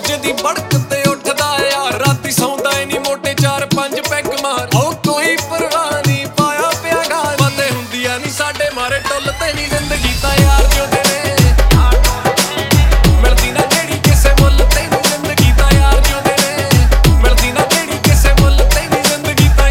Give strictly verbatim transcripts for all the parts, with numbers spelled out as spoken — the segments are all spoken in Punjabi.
ਸੂਰਜ ਦੀ ਬੜਕ ਤੇ ਉੱਠਦਾ ਯਾਰ, ਰਾਤੀ ਸੌਂਦਾ ਈ ਨੀ ਮੋਟੇ ਚਾਰ ਪੰਜ ਪੈਗ ਮਾਰ। ਉਹ ਕੋਈ ਪਰਵਾਹ ਨੀ ਪਾਇਆ ਪਿਆ ਗਾਲ, ਪਤੇ ਹੁੰਦੀਆਂ ਨੀ ਸਾਡੇ ਮਾਰੇ ਟੁੱਲ ਤੇ ਨੀ ਜ਼ਿੰਦਗੀ ਤਾਂ ਯਾਰ ਜਿਉਂਦੇ ਨੇ। ਮਿਲਦੀ ਨਾ ਜਿਹੜੀ ਕਿਸੇ ਮੁੱਲ ਤੇ ਨੀ ਜ਼ਿੰਦਗੀ ਤਾਂ ਯਾਰ ਜਿਉਂਦੇ ਨੇ। ਮਿਲਦੀ ਨਾ ਜਿਹੜੀ ਕਿਸੇ ਮੁੱਲ ਤੇ ਨੀ ਜ਼ਿੰਦਗੀ ਤਾਂ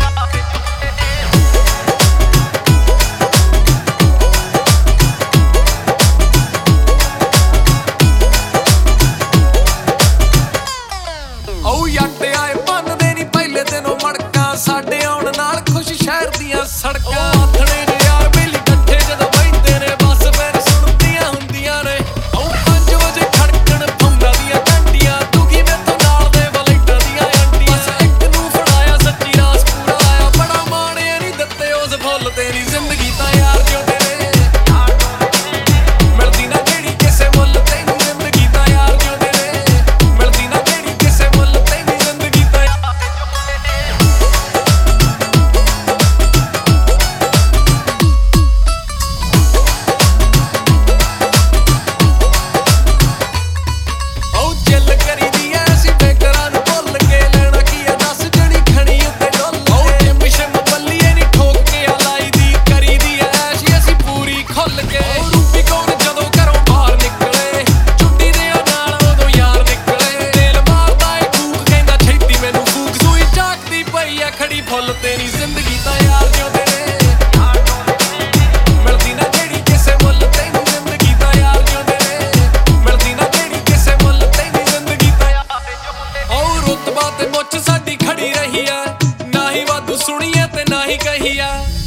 ਓ ਜੱਟ ਆਏ ਭੰਨਦੇ ਨੀ ਪਹਿਲੇ ਦਿਨੋਂ ਮੜਕਾਂ, ਸਾਡੇ ਆਉਣ ਨਾਲ ਖੁਸ਼ ਸ਼ਹਿਰ ਦੀਆਂ ਸੜਕਾਂ। ਆਥਣੇ ਨੇ ਯਾਰ ਬੇਲੀ ਇਕੱਠੇ ਜਦੋਂ ਬਹਿੰਦੇ ਨੇ, ਬਸ ਫਿਰ ਸੁਣਦੀਆਂ ਹੁੰਦੀਆਂ ਨੇ ਓ ਪੰਜ ਵਜੇ ਖੜਕਣ ਫੋਨਾਂ ਦੀਆਂ ਘੰਟੀਆਂ। ਦੁਖੀ ਮੈਥੋਂ ਨਾਲ ਦੇ ਵਲਾਈਟਾਂ ਦੀਆਂ ਆਂਟੀਆਂ, ਬਸ ਇੱਕ ਨੂੰ ਫੜਾਇਆ ਸੱਚੀ ਰਾਸ ਪੂਰਾ ਆਇਆ। ਬੜਾ ਮਾਣਿਆ ਨੀ ਦਿੱਤੇ ਉਸ ਫੁੱਲ ਤੇ ਨੀ ਜ਼ਿੰਦਗੀ ਤਾਂ ਯਾਰ ਜਿਉਂਦੇ ਨੇ। ਮਿਲਦੀ ਨਾ ਜਿਹੜੀ ਕਿਸੇ ਮੁੱਲ ਤੇ ਨੀ ਜ਼ਿੰਦਗੀ ਤਾਂ ਯਾਰ ਜਿਉਂਦੇ ਨੇ। ਮਿਲਦੀ ਨਾ ਜਿਹੜੀ ਕਿਸੇ ਮੁੱਲ ਤੇ ਨੀ ਜ਼ਿੰਦਗੀ ਤਾਂ ਓ ਚੱਲ ਕਰੀਦੀ ਐ ਅਸੀਂ ਬੇਕਰਾਂ ਨੂੰ ਭੁੱਲ ਕੇ, ਲੈਣਾ ਕੀ ਆ ਦੱਸ ਜਣੀ ਖਣੀ ਉੱਤੇ ਡੁੱਲ ਕੇ। ਓ ਜਿਮ ਸ਼ਿਮ ਬੱਲੀਏ ਨੀ ਠੋਕ ਕੇ ਆ ਲਾਈ ਦੀ, ਕਰੀਦੀ ਐ ਐਸ਼ ਅਸੀਂ ਪੂਰੀ ਖੁੱਲ ਕੇ। ਓ ਰੂਪੀ ਕੌਰ ਜਦੋਂ ਘਰੋਂ ਬਾਹਰ ਨਿਕਲੇ, ਛੁੱਟੀ ਦੇ ਨਾਲ ਉਦੋਂ ਯਾਰ ਨਿਕਲੇ। ਤੇਲ ਮਾਰਦਾ ਏ ਕੂਕ ਕਹਿੰਦਾ ਛੇਤੀ ਮੈਨੂੰ ਫੂਕ, ਸੂਈ ਝਾਕਦੀ ਪਈ ਆ ਖੜੀ ਫੁੱਲ ਤੇ ਨੀ ਜ਼ਿੰਦਗੀ ਤਾਂ ਯਾਰ ਜਿਉਂਦੇ ਨੇ। ਮਿਲਦੀ ਨਾ ਜਿਹੜੀ ਕਿਸੇ ਮੁੱਲ ਤੇ ਨੀ ਜ਼ਿੰਦਗੀ ਤਾਂ ਯਾਰ ਜਿਉਂਦੇ ਨੇ। ਮਿਲਦੀ ਨਾ ਜਿਹੜੀ ਕਿਸੇ ਮੁੱਲ ਤੇ ਨੀ ਜ਼ਿੰਦਗੀ ਤਾਂ ਓ ਰੁਤਬਾ ਤੇ ਮੁੱਛ ਸਾਡੀ ਖੜੀ ਰਹੀ ਐ, ਨਾ ਹੀ ਵਾਧੂ ਸੁਣੀਏ ਤੇ ਨਾ ਹੀ ਕਹੀ ਐ।